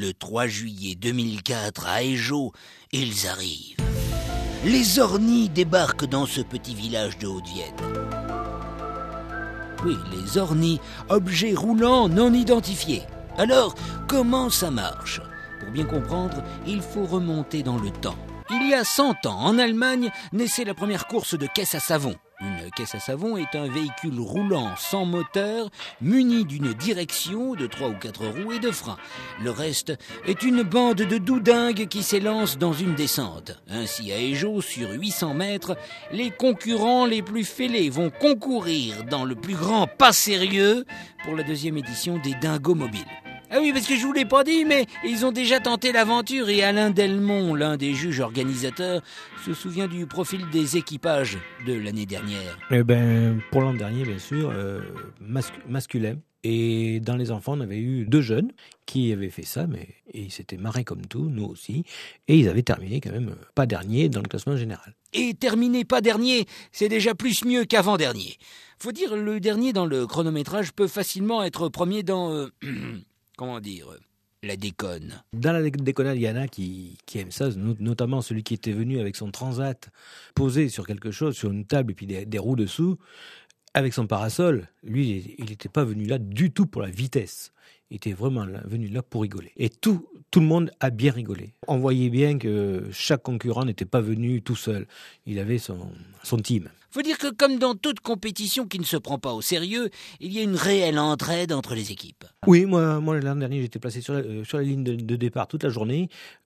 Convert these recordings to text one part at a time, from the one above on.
Le 3 juillet 2004 à Éjot, ils arrivent. Les ornis débarquent dans ce petit village de Haute-Vienne. Oui, les ornis, objets roulants non identifiés. Alors, comment ça marche ? Pour bien comprendre, il faut remonter dans le temps. Il y a 100 ans, en Allemagne, naissait la première course de caisse à savon. Une caisse à savon est un véhicule roulant sans moteur, muni d'une direction, de 3 ou 4 roues et de freins. Le reste est une bande de doudingues qui s'élance dans une descente. Ainsi, à Éjot, sur 800 mètres, les concurrents les plus fêlés vont concourir dans le plus grand pas sérieux pour la 2e édition des Dingos mobiles. Ah oui, parce que je vous l'ai pas dit, mais ils ont déjà tenté l'aventure et Alain Delmont, l'un des juges organisateurs, se souvient du profil des équipages de l'année dernière. Pour l'an dernier, bien sûr, masculin. Et dans les enfants, on avait eu 2 jeunes qui avaient fait ça, mais ils s'étaient marrés comme tout, nous aussi. Et ils avaient terminé quand même pas dernier dans le classement général. Et terminer pas dernier, c'est déjà plus mieux qu'avant-dernier. Faut dire, le dernier dans le chronométrage peut facilement être premier dans... la déconne. Dans la déconnade, il y en a qui aiment ça, notamment celui qui était venu avec son transat posé sur quelque chose, sur une table et puis des roues dessous, avec son parasol. Lui, il n'était pas venu là du tout pour la vitesse. Il était vraiment venu là pour rigoler. Et tout le monde a bien rigolé. On voyait bien que chaque concurrent n'était pas venu tout seul. Il avait son team. Faut dire que comme dans toute compétition qui ne se prend pas au sérieux, il y a une réelle entraide entre les équipes. Oui, moi l'an dernier, j'étais placé sur la ligne de départ toute la journée.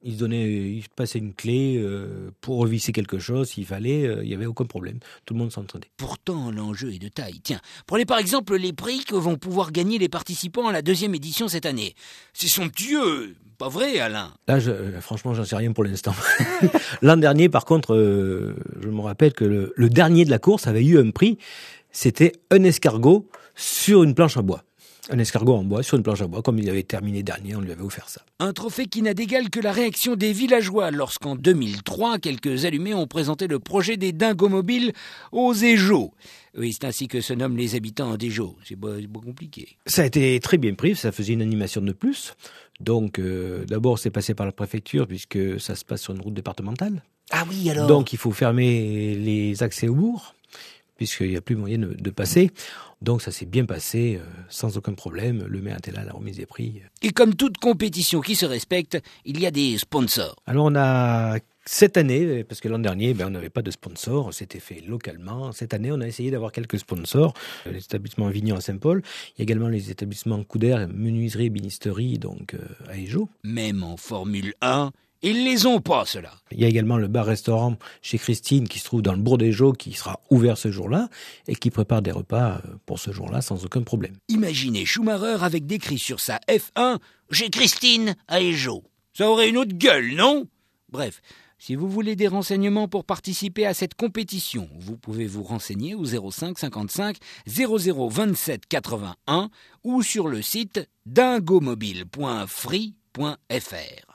Ils passaient une clé pour revisser quelque chose s'il fallait. Il n'y avait aucun problème. Tout le monde s'entraidait. Pourtant, l'enjeu est de taille. Tiens, prenez par exemple les prix que vont pouvoir gagner les participants à la 2e édition cette année. C'est somptueux, pas vrai, Alain ? Là, franchement, j'en sais rien pour l'instant. L'an dernier, par contre, je me rappelle que le dernier de la course avait eu un prix. C'était un escargot sur une planche à bois. Un escargot en bois sur une planche à bois. Comme il avait terminé dernier, on lui avait offert ça. Un trophée qui n'a d'égal que la réaction des villageois lorsqu'en 2003, quelques allumés ont présenté le projet des Dingos mobiles aux Éjot. Oui, c'est ainsi que se nomment les habitants d'Éjot. C'est pas compliqué. Ça a été très bien pris, ça faisait une animation de plus. Donc, d'abord, c'est passé par la préfecture puisque ça se passe sur une route départementale. Ah oui, alors ? Donc, il faut fermer les accès au bourg puisqu'il n'y a plus moyen de passer. Donc ça s'est bien passé, sans aucun problème. Le maire était là à la remise des prix. Et comme toute compétition qui se respecte, il y a des sponsors. Alors on a cette année, parce que l'an dernier, on n'avait pas de sponsors, c'était fait localement. Cette année, on a essayé d'avoir quelques sponsors. Les établissements Vignon à Saint-Paul, il y a également les établissements Couder, menuiserie, bénisterie, donc à Éjot. Même en Formule 1, ils les ont pas, ceux-là. Il y a également le bar-restaurant chez Christine qui se trouve dans le bourg d'Éjot, qui sera ouvert ce jour-là et qui prépare des repas pour ce jour-là sans aucun problème. Imaginez Schumacher avec décrit sur sa F1 « Chez Christine à Éjot ». Ça aurait une autre gueule, non ? Bref, si vous voulez des renseignements pour participer à cette compétition, vous pouvez vous renseigner au 05 55 00 27 81 ou sur le site dingomobile.free.fr.